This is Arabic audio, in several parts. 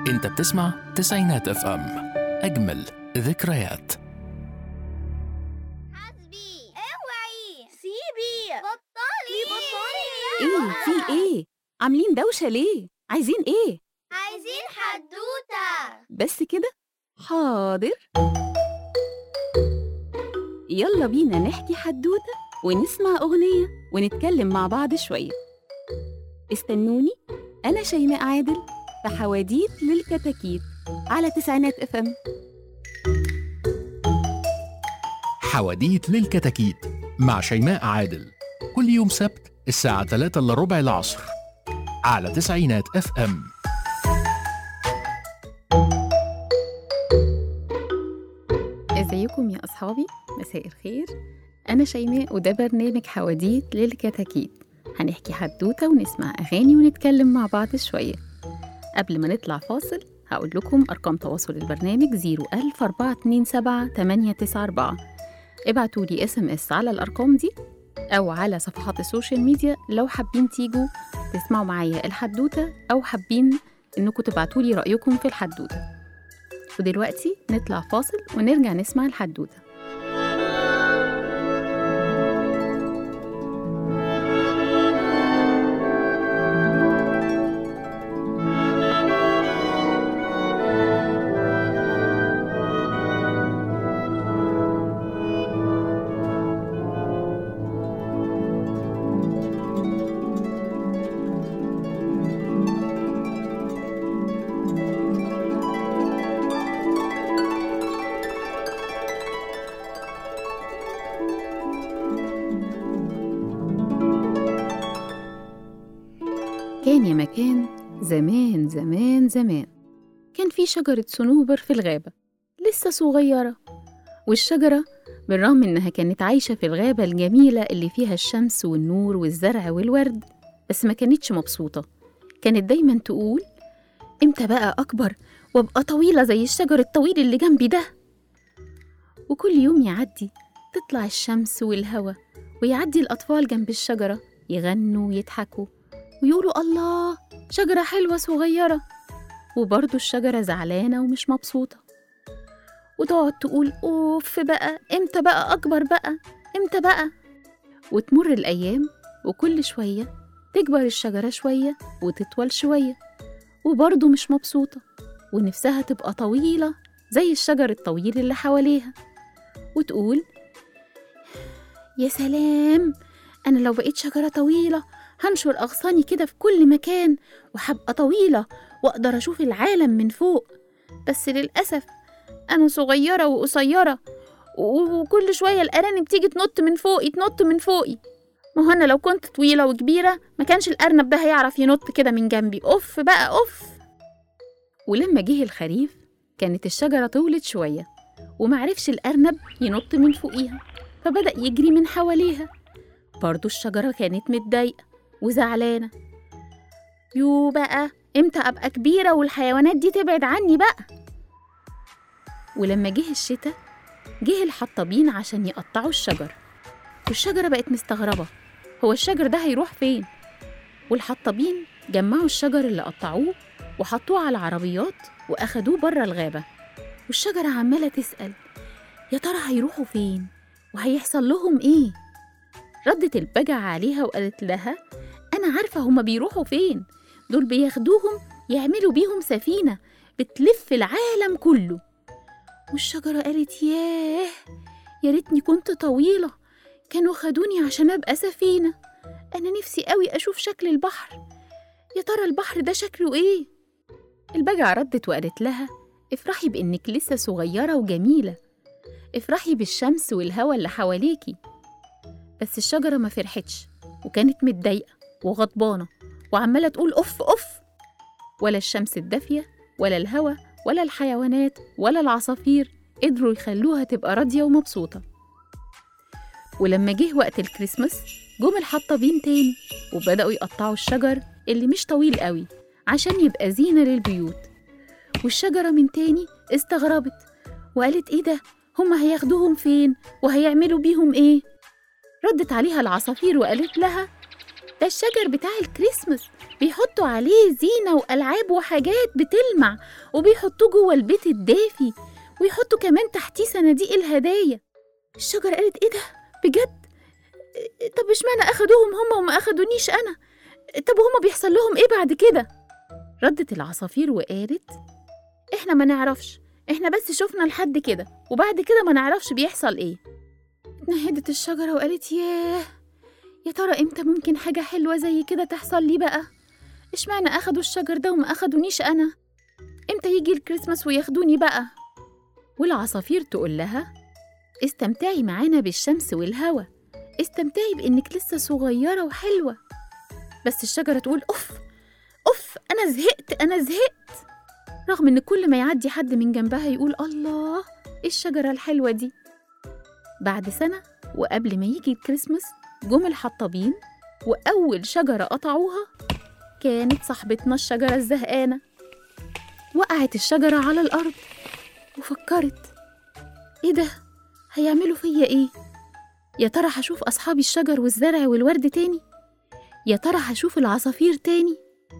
انت بتسمع تسعينات اف ام، اجمل ذكريات. حسبي اوعي سيبي بطلي ايه في ايه؟ عاملين دوشة ليه؟ عايزين ايه؟ عايزين حدوتة. بس كده؟ حاضر، يلا بينا نحكي حدوتة ونسمع أغنية ونتكلم مع بعض شوية. استنوني، أنا شيماء عادل في حواديت للكتاكيت على تسعينات اف ام. حواديت للكتاكيت مع شيماء عادل، كل يوم سبت الساعة 3:15 العصر على تسعينات اف ام. ازيكم يا أصحابي؟ مساء الخير، أنا شيماء وده برنامج حواديت للكتاكيت. هنحكي حدوتة ونسمع أغاني ونتكلم مع بعض شوية. قبل ما نطلع فاصل هقول لكم أرقام تواصل البرنامج 01427 ابعتولي SMS على الأرقام دي أو على صفحات السوشيال ميديا لو حابين تيجوا تسمعوا معايا الحدوتة أو حابين إنكم تبعتولي رأيكم في الحدوتة. ودلوقتي نطلع فاصل ونرجع نسمع الحدوتة. كان يا مكان، زمان زمان زمان كان في شجرة صنوبر في الغابة لسه صغيرة. والشجرة بالرغم إنها كانت عايشة في الغابة الجميلة اللي فيها الشمس والنور والزرع والورد، بس ما كانتش مبسوطة. كانت دايما تقول إمتى بقى أكبر وأبقى طويلة زي الشجر الطويل اللي جنبي ده. وكل يوم يعدي تطلع الشمس والهوا ويعدي الأطفال جنب الشجرة يغنوا ويضحكوا ويقولوا الله شجرة حلوة صغيرة، وبرضو الشجرة زعلانة ومش مبسوطة وتقعد تقول أوف بقى، إمتى بقى أكبر بقى، إمتى بقى. وتمر الأيام وكل شوية تكبر الشجرة شوية وتطول شوية وبرضو مش مبسوطة ونفسها تبقى طويلة زي الشجر الطويل اللي حواليها، وتقول يا سلام، أنا لو بقيت شجرة طويلة هنشر أغصاني كده في كل مكان وحبقى طويلة وأقدر أشوف العالم من فوق. بس للأسف أنا صغيرة وقصيرة وكل شوية الأرانب تيجي تنط من فوقي. ما هو أنا لو كنت طويلة وكبيرة ما كانش الأرنب ده هيعرف ينط كده من جنبي. أوف بقى أوف. ولما جه الخريف كانت الشجرة طولت شوية ومعرفش الأرنب ينط من فوقيها، فبدأ يجري من حواليها. برضو الشجرة كانت متضايقة وزعلانة. يو بقى، إمتى أبقى كبيرة والحيوانات دي تبعد عني بقى. ولما جه الشتاء جه الحطابين عشان يقطعوا الشجر، والشجرة بقت مستغربة، هو الشجر ده هيروح فين؟ والحطابين جمعوا الشجر اللي قطعوه وحطوه على العربيات وأخدوه برا الغابة. والشجرة عمالة تسأل يا ترى هيروحوا فين وهيحصل لهم إيه؟ ردت البجعة عليها وقالت لها أنا عارفة هما بيروحوا فين، دول بياخدوهم يعملوا بيهم سفينة بتلف العالم كله. والشجرة قالت ياه، يا ريتني كنت طويلة، كانوا خدوني عشان أبقى سفينة. أنا نفسي قوي أشوف شكل البحر، يا ترى البحر ده شكله إيه؟ البجعة ردت وقالت لها افرحي بإنك لسه صغيرة وجميلة، افرحي بالشمس والهوا اللي حواليكي. بس الشجرة ما فرحتش وكانت متضايقة وغضبانة وعمالة تقول أوف أوف. ولا الشمس الدافية ولا الهوا ولا الحيوانات ولا العصافير قدروا يخلوها تبقى راضية ومبسوطة. ولما جه وقت الكريسماس جم الحطابين تاني وبدأوا يقطعوا الشجر اللي مش طويل قوي عشان يبقى زينة للبيوت. والشجرة من تاني استغربت وقالت إيه ده، هما هياخدوهم فين وهيعملوا بيهم إيه؟ ردت عليها العصافير وقالت لها ده الشجر بتاع الكريسماس، بيحطوا عليه زينة وألعاب وحاجات بتلمع، وبيحطوه جوه البيت الدافي، ويحطوا كمان تحتيه صناديق الهدايا. الشجرة قالت إيه ده؟ بجد؟ طب اشمعنى أخدوهم هما وما أخدونيش أنا؟ طب هما بيحصل لهم إيه بعد كده؟ ردت العصافير وقالت إحنا ما نعرفش، إحنا بس شفنا لحد كده، وبعد كده ما نعرفش بيحصل إيه. اتنهدت الشجرة وقالت يا ترى إمتى ممكن حاجة حلوة زي كده تحصل لي بقى؟ اشمعنى أخدوا الشجر ده وما أخدونيش أنا؟ إمتى يجي الكريسماس وياخدوني بقى؟ والعصافير تقول لها استمتعي معانا بالشمس والهوا، استمتعي بإنك لسه صغيرة وحلوة. بس الشجرة تقول أوف، أنا زهقت، رغم إن كل ما يعدي حد من جنبها يقول الله إيه الشجرة الحلوة دي. بعد سنة وقبل ما يجي الكريسماس جم الحطابين، وأول شجرة قطعوها كانت صاحبتنا الشجرة الزهقانة. وقعت الشجرة على الأرض وفكرت إيه ده؟ هيعملوا فيا إيه؟ يا ترى هشوف أصحابي الشجر والزرع والورد تاني؟ يا ترى هشوف العصافير تاني؟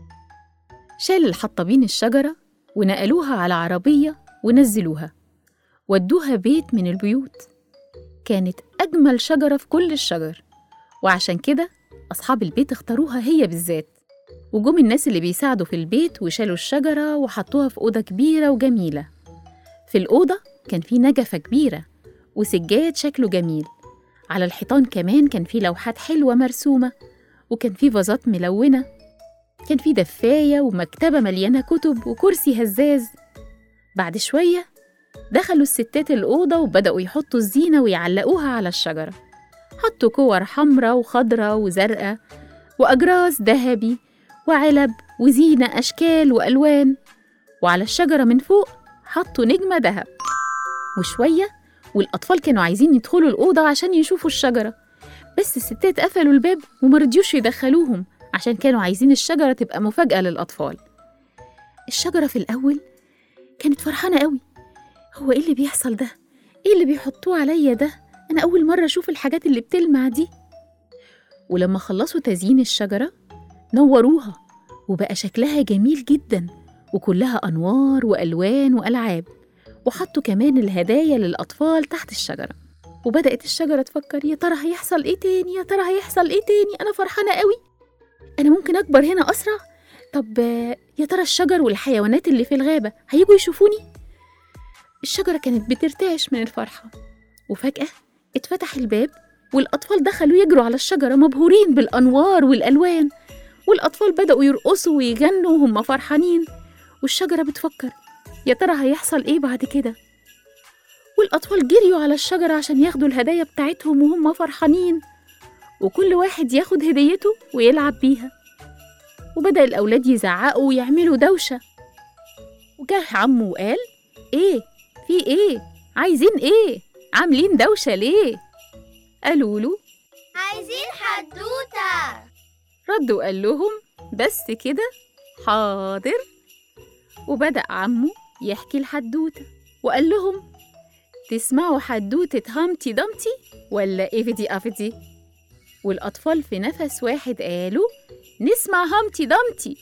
شال الحطابين الشجرة ونقلوها على عربية ونزلوها، ودوها بيت من البيوت. كانت أجمل شجرة في كل الشجر، وعشان كده أصحاب البيت اختاروها هي بالذات. وجم الناس اللي بيساعدوا في البيت وشالوا الشجرة وحطوها في أوضة كبيرة وجميلة. في الأوضة كان في نجفة كبيرة وسجاد شكله جميل، على الحيطان كمان كان في لوحات حلوة مرسومة، وكان في فازات ملونة، كان في دفاية ومكتبة مليانة كتب وكرسي هزاز. بعد شوية دخلوا الستات الأوضة وبدأوا يحطوا الزينة ويعلقوها على الشجرة. حطوا كور حمراء وخضراء وزرقاء وأجراس ذهبي وعلب وزينة أشكال وألوان، وعلى الشجرة من فوق حطوا نجمة ذهب. وشوية والأطفال كانوا عايزين يدخلوا الأوضة عشان يشوفوا الشجرة، بس الستات قفلوا الباب ومرضيوش يدخلوهم عشان كانوا عايزين الشجرة تبقى مفاجأة للأطفال. الشجرة في الأول كانت فرحانة قوي، هو إيه اللي بيحصل ده؟ إيه اللي بيحطوه عليا ده؟ أنا أول مرة أشوف الحاجات اللي بتلمع دي. ولما خلصوا تزيين الشجرة نوروها وبقى شكلها جميل جدا، وكلها أنوار وألوان وألعاب، وحطوا كمان الهدايا للأطفال تحت الشجرة. وبدأت الشجرة تفكر يا ترى هيحصل إيه تاني؟ يا ترى هيحصل إيه تاني؟ أنا فرحانة قوي، أنا ممكن أكبر هنا أسرع. طب يا ترى الشجر والحيوانات اللي في الغابة هيجوا يشوفوني؟ الشجرة كانت بترتعش من الفرحة، وفجأة اتفتح الباب والأطفال دخلوا يجروا على الشجرة مبهورين بالأنوار والألوان، والأطفال بدأوا يرقصوا ويغنوا وهم فرحانين، والشجرة بتفكر يا ترى هيحصل إيه بعد كده؟ والأطفال جريوا على الشجرة عشان ياخدوا الهدايا بتاعتهم وهم فرحانين، وكل واحد ياخد هديته ويلعب بيها. وبدأ الأولاد يزعقوا ويعملوا دوشة، وجه عمه وقال إيه؟ في إيه؟ عايزين إيه؟ عاملين دوشة ليه؟ قالوا له عايزين حدوتة. رد وقال لهم بس كده؟ حاضر. وبدأ عمه يحكي الحدوتة وقال لهم تسمعوا حدوتة هامتي دامتي ولا إيفيدي أفيدي؟ والأطفال في نفس واحد قالوا نسمع هامتي دامتي.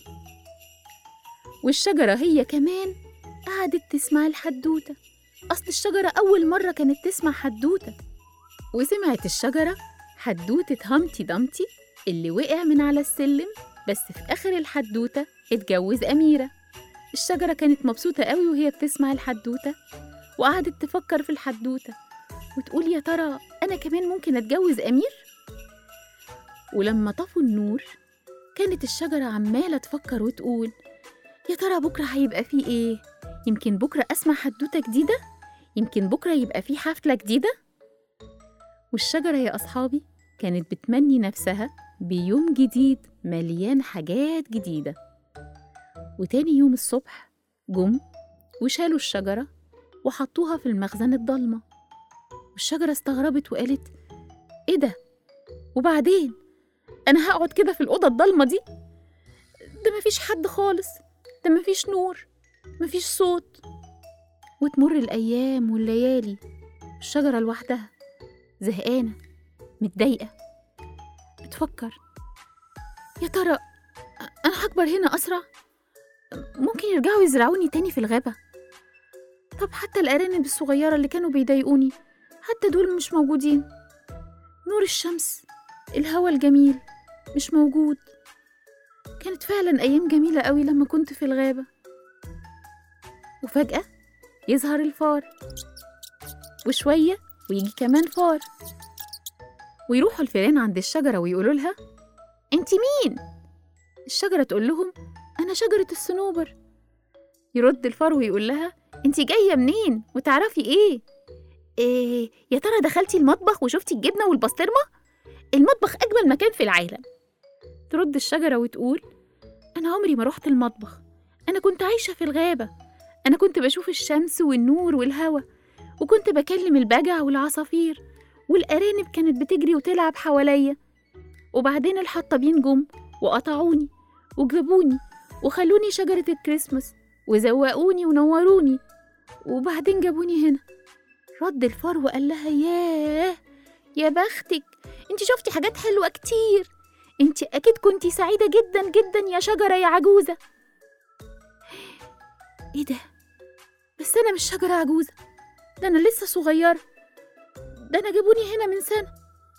والشجرة هي كمان قعدت تسمع الحدوتة، أصل الشجرة أول مرة كانت تسمع حدوتة. وسمعت الشجرة حدوتة هامتي دامتي اللي وقع من على السلم، بس في آخر الحدوتة اتجوز أميرة. الشجرة كانت مبسوطة قوي وهي بتسمع الحدوتة، وقعدت تفكر في الحدوتة وتقول يا ترى أنا كمان ممكن أتجوز أمير؟ ولما طفوا النور كانت الشجرة عمالة تفكر وتقول يا ترى بكرة هيبقى فيه إيه؟ يمكن بكرة أسمع حدوتة جديدة؟ يمكن بكرة يبقى فيه حفلة جديدة؟ والشجرة يا أصحابي كانت بتمني نفسها بيوم جديد مليان حاجات جديدة. وتاني يوم الصبح جم وشالوا الشجرة وحطوها في المخزن الضلمة، والشجرة استغربت وقالت إيه ده؟ وبعدين أنا هقعد كده في الأوضة الضلمة دي؟ ده مفيش حد خالص، ده مفيش نور، مفيش صوت. وتمر الأيام والليالي، الشجرة لوحدها زهقانة متضايقة بتفكر يا ترى أنا هكبر هنا أسرع؟ ممكن يرجعوا يزرعوني تاني في الغابة؟ طب حتى الأرانب الصغيرة اللي كانوا بيضايقوني حتى دول مش موجودين. نور الشمس، الهواء الجميل مش موجود. كانت فعلا أيام جميلة قوي لما كنت في الغابة. وفجأة يظهر الفار، وشوية ويجي كمان فار، ويروحوا الفيران عند الشجرة ويقولوا لها انت مين؟ الشجرة تقول لهم أنا شجرة الصنوبر. يرد الفار ويقول لها انت جاية منين وتعرفي ايه؟ يا ترى دخلتي المطبخ وشفتي الجبنة والبسطرمة؟ المطبخ أجمل مكان في العالم. ترد الشجرة وتقول أنا عمري ما رحت المطبخ، أنا كنت عايشة في الغابة، أنا كنت بشوف الشمس والنور والهواء، وكنت بكلم البجع والعصافير، والأرانب كانت بتجري وتلعب حواليا، وبعدين الحطابين جم وقطعوني وجابوني وخلوني شجرة الكريسماس وزوقوني ونوروني، وبعدين جابوني هنا. رد الفار وقال لها ياه يا بختك، انت شفتي حاجات حلوة كتير، انت أكيد كنتي سعيدة جدا جدا يا شجرة يا عجوزة. ايه ده؟ بس أنا مش شجرة عجوزة، ده أنا لسه صغيرة، ده أنا جابوني هنا من سنة.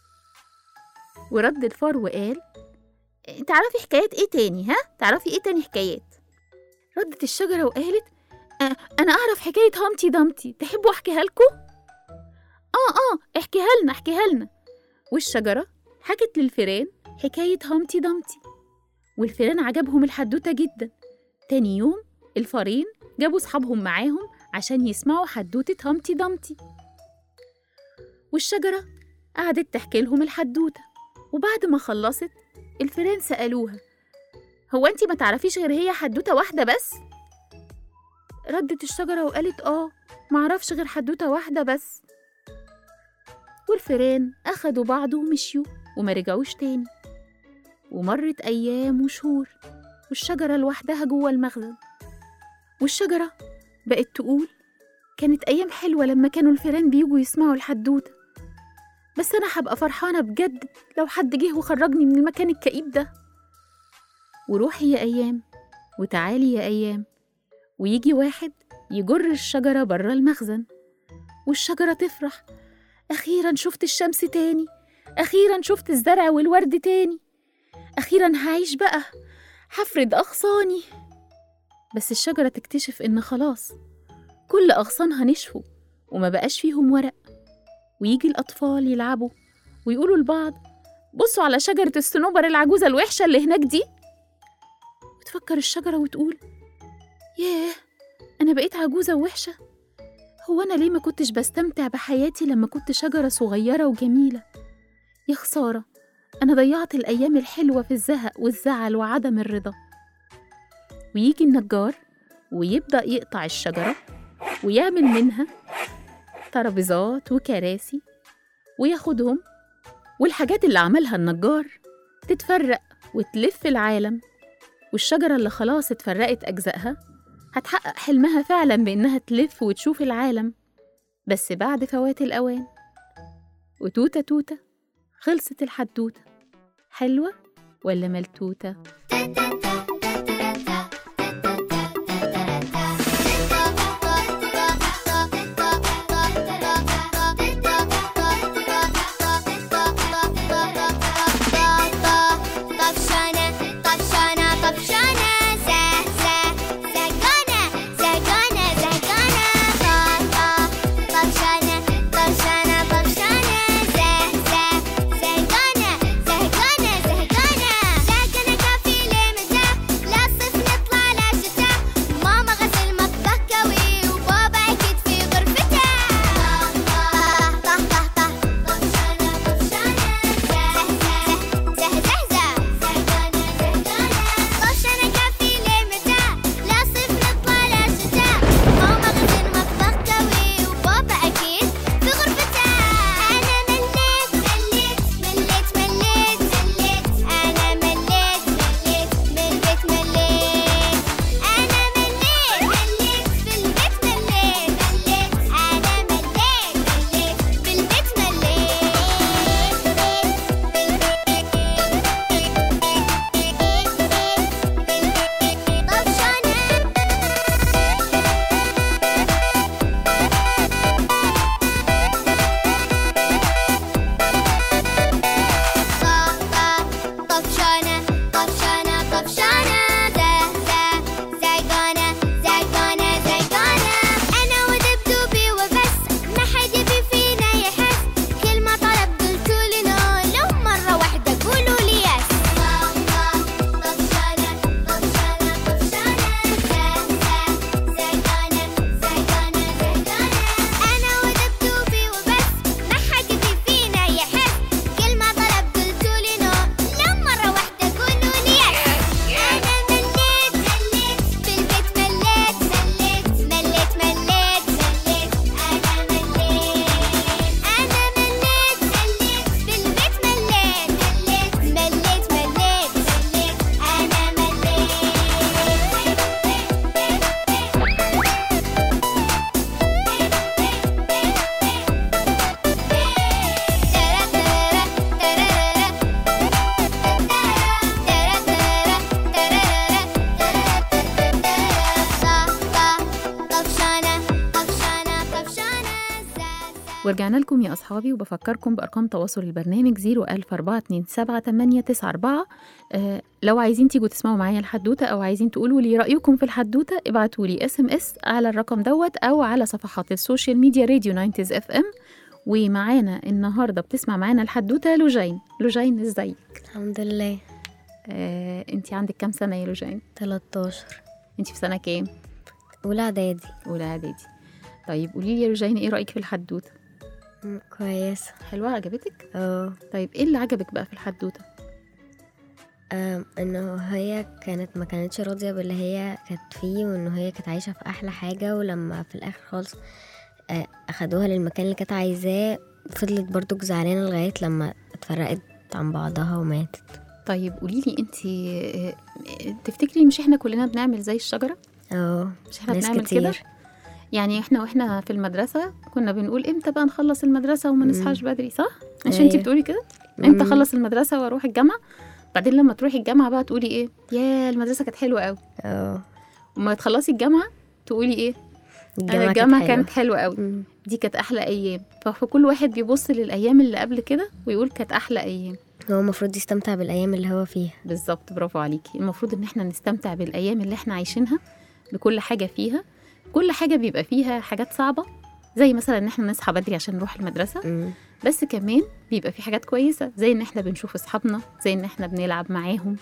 ورد الفار وقال تعرفي حكايات ايه تاني؟ تعرفي ايه تاني حكايات؟ ردت الشجرة وقالت أنا أعرف حكاية هامتي دامتي، تحبوا أحكيها لكم؟ احكيها لنا. والشجرة حكت للفيران حكاية هامتي دامتي، والفيران عجبهم الحدوتة جدا. تاني يوم الفارين جابوا صحابهم معاهم عشان يسمعوا حدوتة هامتي دامتي، والشجرة قعدت تحكي لهم الحدوتة. وبعد ما خلصت الفيران سألوها هو أنتي ما تعرفيش غير هي حدوتة واحدة بس؟ ردت الشجرة وقالت معرفش غير حدوتة واحدة بس. والفيران أخدوا بعض ومشيوا وما رجعوش تاني. ومرت أيام وشهور والشجرة لوحدها جوه المخزن. والشجرة بقت تقول كانت أيام حلوة لما كانوا الفيران بيجوا يسمعوا الحدوتة، بس أنا هبقى فرحانة بجد لو حد جه وخرجني من المكان الكئيب ده. وروحي يا أيام وتعالي يا أيام، ويجي واحد يجر الشجرة برا المخزن، والشجرة تفرح أخيراً شفت الشمس تاني، أخيراً شفت الزرع والورد تاني، أخيراً هعيش بقى، هفرد أغصاني. بس الشجرة تكتشف إن خلاص كل أغصانها نشفوا وما بقاش فيهم ورق. ويجي الأطفال يلعبوا ويقولوا لبعض بصوا على شجرة الصنوبر العجوزة الوحشة اللي هناك دي. وتفكر الشجرة وتقول ياه أنا بقيت عجوزة ووحشة، هو أنا ليه ما كنتش بستمتع بحياتي لما كنت شجرة صغيرة وجميلة؟ يا خسارة، أنا ضيعت الأيام الحلوة في الزهق والزعل وعدم الرضا. ويجي النجار ويبدأ يقطع الشجرة ويعمل منها ترابيزات وكراسي وياخدهم، والحاجات اللي عملها النجار تتفرق وتلف العالم. والشجرة اللي خلاص اتفرقت أجزائها هتحقق حلمها فعلا بإنها تلف وتشوف العالم، بس بعد فوات الأوان. وتوتة توتة خلصت الحدوتة، حلوة ولا ملتوتة؟ طفشانة ورجعنا لكم يا أصحابي، وبفكركم بأرقام تواصل البرنامج 014278894. لو عايزين تيجوا تسمعوا معايا الحدوتة أو عايزين تقولوا لي رأيكم في الحدوتة، ابعتوا لي SMS على الرقم دوت أو على صفحات السوشيال ميديا راديو 90 FM. ومعانا النهاردة بتسمع معانا الحدوتة لوجين. لوجين ازيك؟ الحمد لله. انتي عندك كام سنة يا لوجين؟ 13. انتي في سنة كام؟ أولى إعدادي. أولى إعدادي. طيب قولي لي يا لوجين، ايه رأيك في الحدوتة؟ كويسة. حلوة، عجبتك؟ طيب ايه اللي عجبك بقى في الحدوتة؟ انه هي ما كانتش راضية باللي هي كانت فيه، وانه هي كانت عايشة في احلى حاجة، ولما في الاخر خالص اخدوها للمكان اللي كانت عايزاه، فضلت برضو زعلانة لغاية لما اتفرقت عن بعضها وماتت. طيب قوليلي انتي، تفتكري مش احنا كلنا بنعمل زي الشجرة؟ مش احنا ناس بنعمل كتير كده؟ يعني واحنا في المدرسة كنا بنقول امتى بقى نخلص المدرسة وما نصحاش بدري، صح؟ مش انتي بتقولي كده؟ امتى اخلص المدرسة واروح الجامعة؟ بعدين لما تروحي الجامعة بقى تقولي ايه؟ يا المدرسة كانت حلوة قوي. وما تخلصي الجامعة تقولي ايه؟ الجامعة كانت حلوة قوي. دي كانت احلى ايام. فكل واحد بيبص للايام اللي قبل كده ويقول كانت احلى ايام. هو المفروض يستمتع بالايام اللي هو فيها. بالظبط، برافو عليكي. المفروض ان احنا نستمتع بالايام اللي احنا عايشينها بكل حاجة فيها. كل حاجة بيبقى فيها حاجات صعبة، زي مثلا ان احنا نصحى بدري عشان نروح المدرسة. بس كمان بيبقى في حاجات كويسة، زي ان احنا بنشوف اصحابنا، زي ان احنا بنلعب معاهم،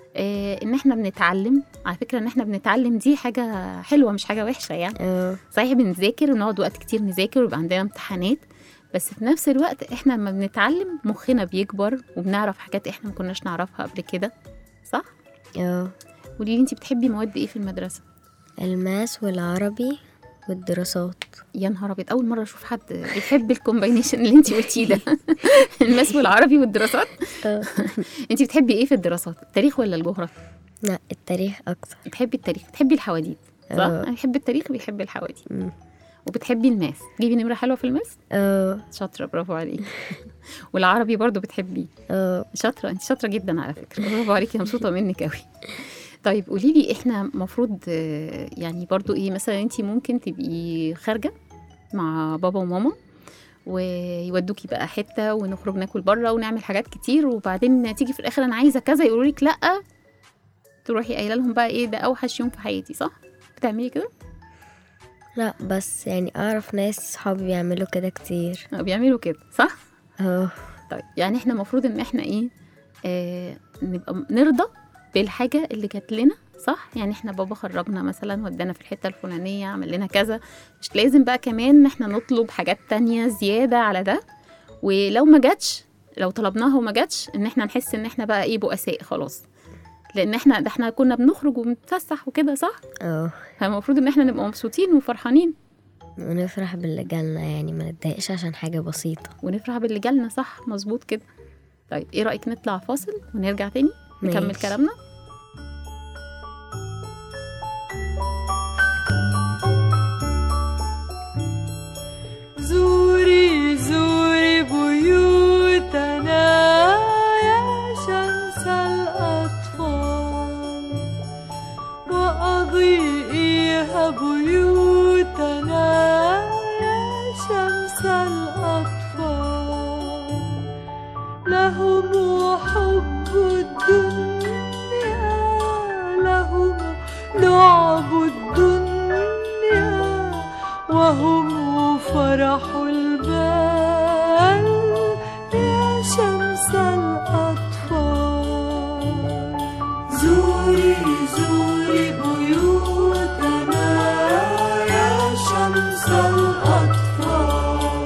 ان احنا بنتعلم. على فكرة ان احنا بنتعلم دي حاجة حلوة، مش حاجة وحشة يعني. صحيح بنذاكر ونقعد وقت كتير نذاكر ويبقى عندنا امتحانات، بس في نفس الوقت احنا لما بنتعلم مخنا بيكبر وبنعرف حاجات احنا ما كناش نعرفها قبل كده، صح؟ قولي لي انتي بتحبي مواد ايه في المدرسة؟ الماس والعربي والدراسات. يا نهار ابيض، اول مره اشوف حد بيحب الكومباينيشن اللي انتي قلتيه ده. الماس والعربي والدراسات. انتي بتحبي ايه في الدراسات، التاريخ ولا الجغرافيا؟ لا، التاريخ اكتر. بتحبي التاريخ، بتحبي الحواديت، صح؟ انا بحب التاريخ، بيحب الحواديت. وبتحبي الماس، جيبي نمره حلوه في الماس. شاطره، برافو عليكي. والعربي برضو بتحبيه. شاطره، انتي شاطره جدا على فكره، برافو عليكي، مبسوطه منك قوي. طيب قولي لي، احنا مفروض يعني برضو ايه، مثلا انتي ممكن تبقي خارجة مع بابا وماما ويودوكي بقى حتة ونخرج ناكل بره ونعمل حاجات كتير، وبعدين تيجي في الاخر انا عايزة كذا، يقولوا لك لا، تروحي قايله لهم بقى ايه ده اوحش يوم في حياتي، صح؟ بتعملي كده؟ لا، بس يعني اعرف ناس صحابي بيعملوا كده كتير. بيعملوا كده، صح؟ طيب يعني احنا مفروض ان احنا ايه، نبقى نرضى بالحاجة اللي جات لنا، صح؟ يعني احنا بابا خرجنا مثلا، ودانا في الحتة الفلانية، عمل لنا كذا، مش لازم بقى كمان احنا نطلب حاجات تانية زيادة على ده. ولو ما جاتش، لو طلبناها وما جاتش، ان احنا نحس ان احنا بقى ايه، بؤساء خلاص، لان احنا كنا بنخرج وبنتفسح وكده، صح؟ فالمفروض ان احنا نبقى مبسوطين وفرحانين ونفرح باللي جالنا، يعني ما نتضايقش عشان حاجة بسيطة، ونفرح باللي جالنا، صح؟ مظبوط كده. طيب ايه رأيك نطلع فاصل ونرجع تاني نكمل كلامنا؟ زوري زوري بيوتنا يا شمس الأطفال، وأضيئيها بيوتنا يا شمس الأطفال، لهم حب الدنيا، لهم لعب الدنيا، وهم فرح البال يا شمس الأطفال. زوري زوري بيوتنا يا شمس الأطفال،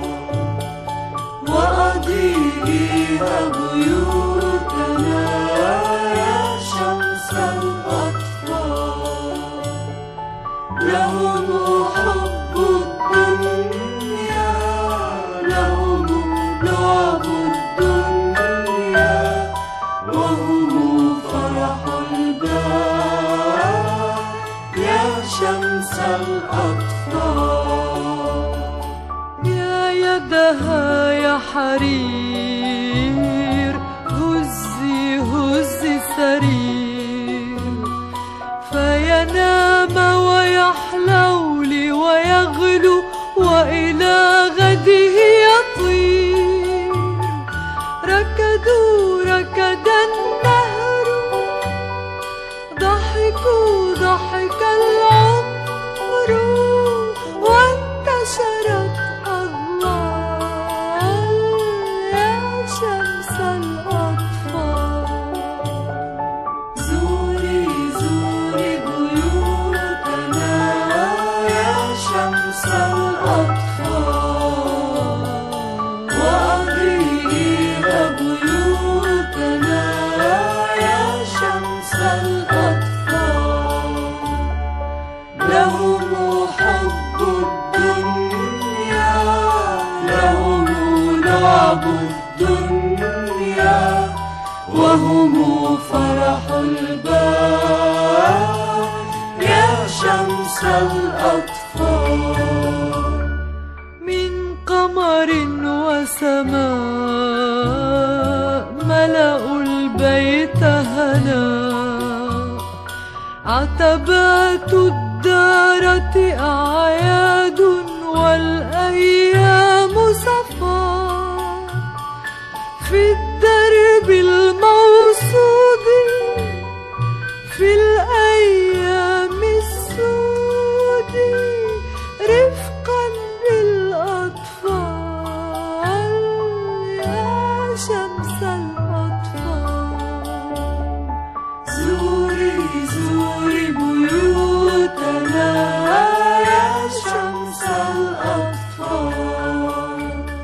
وأضيئيها بيوتنا يا شمس الأطفال، لهم حب الدنيا، لهم لعب الدنيا، وهم فرح البال يا شمس الأطفال. يا يدها يا حرير، هزي هزي سرير، فينام ويحلو لي ويغلو، وإلى غده ضحك العمر وانتشرت أضواء يا شمس الأطفال. زوري زوري بيوتنا يا شمس الأطفال، وأضيئي بيوتنا يا شمس الأطفال. لهم حب الدنيا، لهم لعب الدنيا، وهم فرح البال يا شمس الأطفال. من قمر وسماء ملأوا البيت هناء، عتبات الدارة أعياد والأيام صفاء. في الدرب الموصود في الأيام السود رفقا بالأطفال يا شمس الأطفال. زوري زوري بيوتنا يا شمس الأطفال،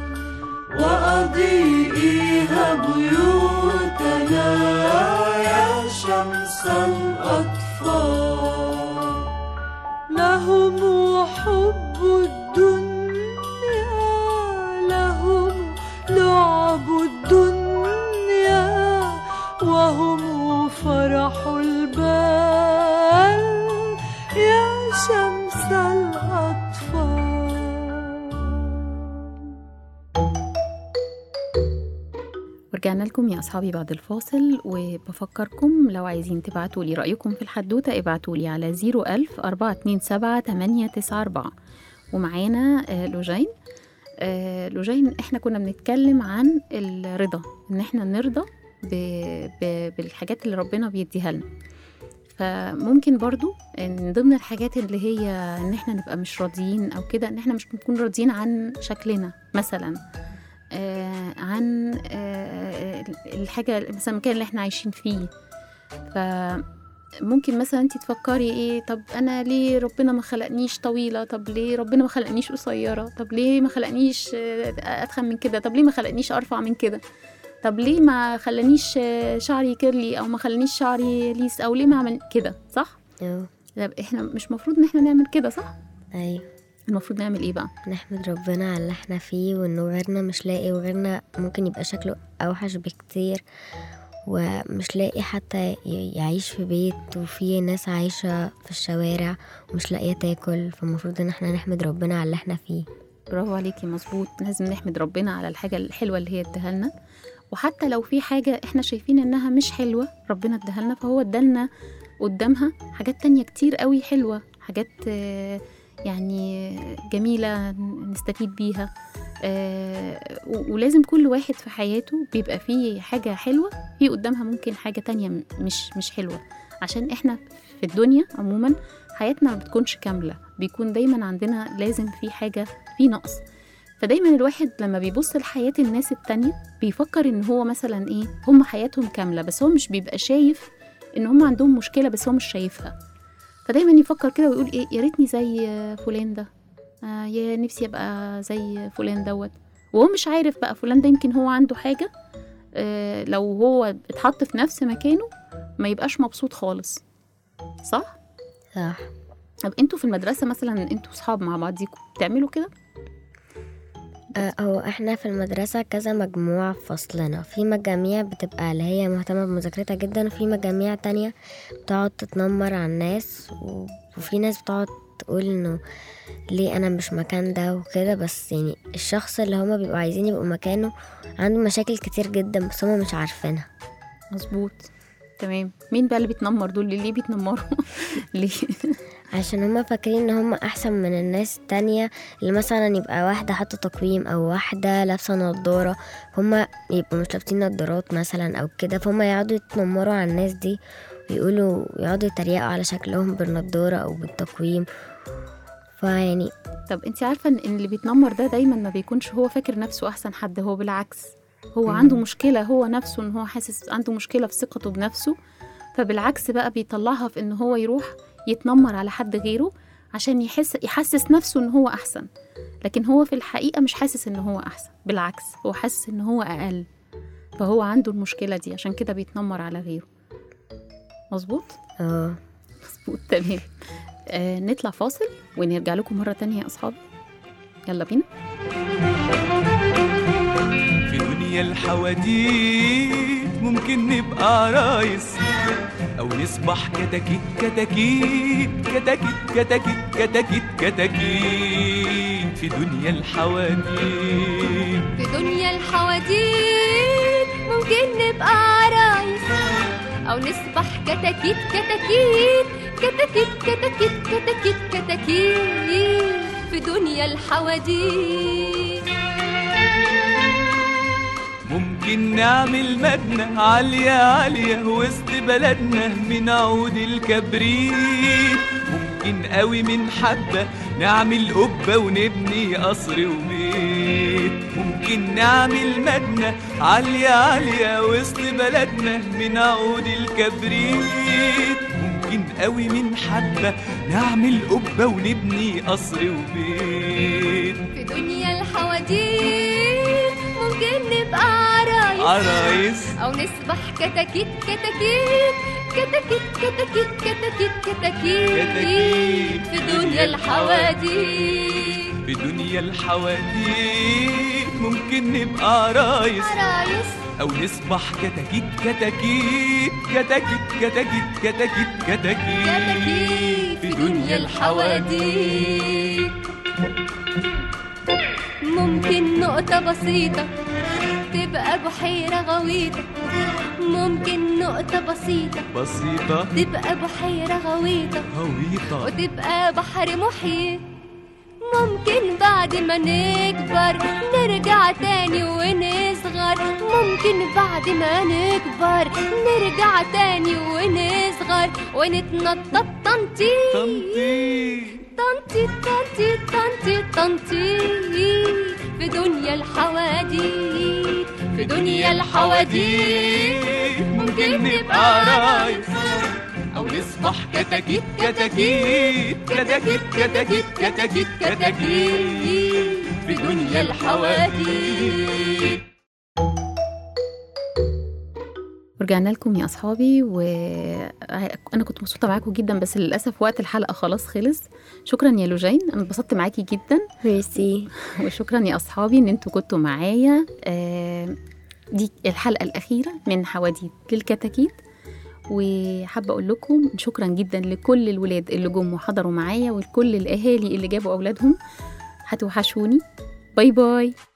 وأضيئيها بيوتنا يا شمس الأطفال. لهم حب الدنيا، لهم لعب الدنيا، وهم فرح البال يا شمس الأطفال. ورجعنا لكم يا أصحابي بعد الفاصل، وبفكركم لو عايزين تبعتوا لي رأيكم في الحدوتة ابعتوا لي على 01000-427-894. ومعانا لوجين. لوجين، احنا كنا بنتكلم عن الرضا، ان احنا نرضى بالحاجات اللي ربنا بيديها لنا. فممكن برضو ان ضمن الحاجات اللي هي ان احنا نبقى مش راضيين او كده، ان احنا مش بنكون راضيين عن شكلنا مثلا، عن الحاجة مثلا المكان اللي احنا عايشين فيه. فممكن مثلا انتي تفكري ايه، طب انا ليه ربنا ما خلقنيش طويلة؟ طب ليه ربنا ما خلقنيش قصيرة؟ طب ليه ما خلقنيش اتخن من كده؟ طب ليه ما خلقنيش ارفع من كده؟ طب ليه ما خلانيش شعري كيرلي، او ما خلانيش شعري ليس، او ليه ما عمل كده؟ صح؟ احنا مش مفروض ان احنا نعمل كده، صح؟ ايوه. المفروض نعمل ايه بقى؟ نحمد ربنا على اللي احنا فيه، وانه غيرنا مش لاقي، وغيرنا ممكن يبقى شكله اوحش بكتير ومش لاقي حتى يعيش في بيت، وفي ناس عايشة في الشوارع ومش لاقية تاكل. فالمفروض ان احنا نحمد ربنا على اللي احنا فيه. برافو عليكي، مظبوط. لازم نحمد ربنا على الحاجة الحلوة اللي هي اداها لنا، وحتى لو في حاجة احنا شايفين انها مش حلوة ربنا اداها لنا، فهو ادالنا قدامها حاجات تانية كتير قوي حلوة، حاجات يعني جميلة نستفيد بيها. ولازم كل واحد في حياته بيبقى فيه حاجة حلوة، في قدامها ممكن حاجة تانية مش حلوة، عشان احنا في الدنيا عموما حياتنا ما بتكونش كاملة، بيكون دايما عندنا لازم في حاجة في نقص. فدايما الواحد لما بيبص لحياة الناس التانية بيفكر ان هو مثلا ايه، هم حياتهم كاملة، بس هو مش بيبقى شايف ان هم عندهم مشكلة، بس هو مش شايفها. فدايما يفكر كده ويقول ايه، يا ريتني زي فلان ده، يا نفسي ابقى زي فلان دوت. وهو مش عارف بقى فلان ده يمكن هو عنده حاجة لو هو اتحط في نفس مكانه ما يبقاش مبسوط خالص. صح؟ صح. طب انتوا في المدرسة مثلا، انتوا صحاب مع بعضيكم بتعملوا كده؟ هو احنا في المدرسة كذا مجموعة في فصلنا، في مجاميع بتبقى اللي هي مهتمة بمذاكرتها جدا، وفي مجاميع تانية بتقعد تتنمر على الناس، وفي ناس بتقعد تقول انه ليه انا مش مكان ده وكده. بس يعني الشخص اللي هما بيبقوا عايزين يبقوا مكانه عنده مشاكل كتير جدا بس هما مش عارفينها. مظبوط، تمام. مين بقى اللي بيتنمر دول؟ ليه بيتنمروا؟ ليه؟ عشان هما فاكرين ان هما احسن من الناس التانية، اللي مثلا يبقى واحدة حاطة تقويم او واحدة لابسة نظارة، هما يبقوا مش لابسين نظارات مثلا او كده، فهم يقعدوا يتنمروا على الناس دي ويقولوا يقعدوا يتريقوا على شكلهم بالنضارة أو بالتقويم. فيعني طب انت عارفة ان اللي بيتنمر ده دايما ما بيكونش هو فاكر نفسه احسن حد، هو بالعكس هو عنده مشكلة، هو نفسه ان هو حاسس عنده مشكلة في ثقته بنفسه، فبالعكس بقى بيطلعها في ان هو يروح يتنمر على حد غيره عشان يحسس نفسه ان هو احسن، لكن هو في الحقيقة مش حاسس ان هو احسن، بالعكس هو حاسس ان هو اقل، فهو عنده المشكلة دي عشان كده بيتنمر على غيره. مظبوط؟ مظبوط تمام. نطلع فاصل ونرجع لكم مرة تانية يا أصحابي، يلا بينا. في دنيا الحواديت ممكن نبقى عرايس أو نصبح كتاكيت كتاكيت كتاكيت كتاكيت كتاكيت كتاكيت. في دنيا الحواديت، في دنيا الحواديت ممكن نبقى عرايس أو نصبح كتاكيت كتاكيت كتاكيت كتاكيت كتاكيت كتاكيت. في دنيا الحواديت ممكن نعمل مبنى عالية عالية وسط بلدنا من عود الكبريت. ممكن قوي من حبة نعمل قبة ونبني قصر وبيت. ممكن نعمل مبنى عالية عالية وسط بلدنا من عود الكبريت. ممكن قوي من حبة نعمل قبة ونبني قصر وبيت. في دنيا الحواديت ممكن نبقى عرايس أو نصبح كتاكيت كتاكيت كتاكيت كتاكيت كتاكيت كتاكيت. في دنيا الحواديت، في دنيا الحواديت ممكن نبقى عرايس أو نصبح كتاكيت كتاكيت كتاكيت كتاكيت كتاكيت كتاكيت. في دنيا الحواديت ممكن نقطة بسيطة تبقى بحيرة غويطة. ممكن نقطة بسيطة تبقى بحيرة غويطة وتبقى بحر محيط. ممكن بعد ما نكبر نرجع تاني ونصغر. ممكن بعد ما نكبر نرجع تاني ونصغر ونتنطط تنطيط تنطيط تنطيط تنطيط تنطيط. في دنيا الحواديت، في دنيا الحواديت ممكن نبقى عرايس أو نصبح كتاكيت كتاكيت كتاكيت كتاكيت كتاكيت كتاكيت. في دنيا الحواديت. ورجعنا لكم يا أصحابي، وأنا كنت مبسوطة معاكم جدا، بس للأسف وقت الحلقة خلاص خلص. شكرا يا لوجين، أنا اتبسطت معاكي جدا. ميرسي. وشكرا يا أصحابي إن انتوا كنتوا معايا. دي الحلقة الأخيرة من حواديت للكتاكيت، وحابة أقول لكم شكرا جدا لكل الولاد اللي جم وحضروا معايا، ولكل الأهالي اللي جابوا أولادهم. هتوحشوني. باي باي.